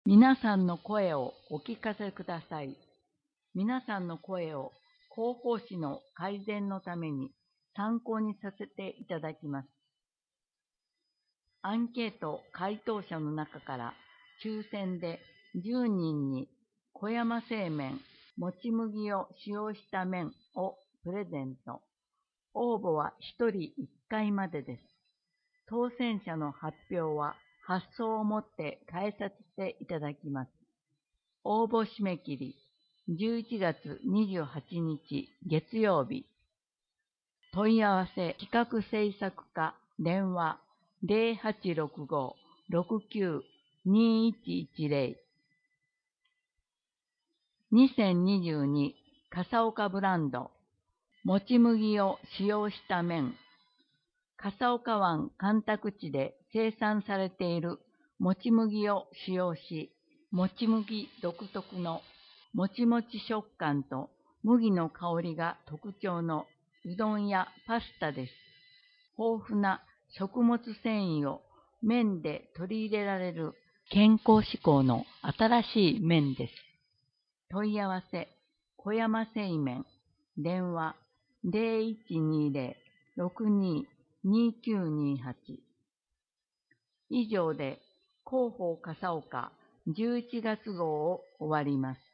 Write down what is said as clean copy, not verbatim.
皆さんの声をお聞かせください。皆さんの声を広報誌の改善のために参考にさせていただきます。アンケート回答者の中から抽選で10人に小山製麺もち麦を使用した麺をプレゼント。応募は1人1回までです。当選者の発表は発送をもって返させていただきます。応募締め切り11月28日月曜日。問い合わせ企画制作課電話0865-69-2110 2022笠岡ブランドもち麦を使用した麺。笠岡湾干拓地で生産されているもち麦を使用し、もち麦独特のもちもち食感と麦の香りが特徴のうどんやパスタです。豊富な食物繊維を麺で取り入れられる健康志向の新しい麺です。問い合わせ小山製麺電話0120-62-2928以上で広報笠岡11月号を終わります。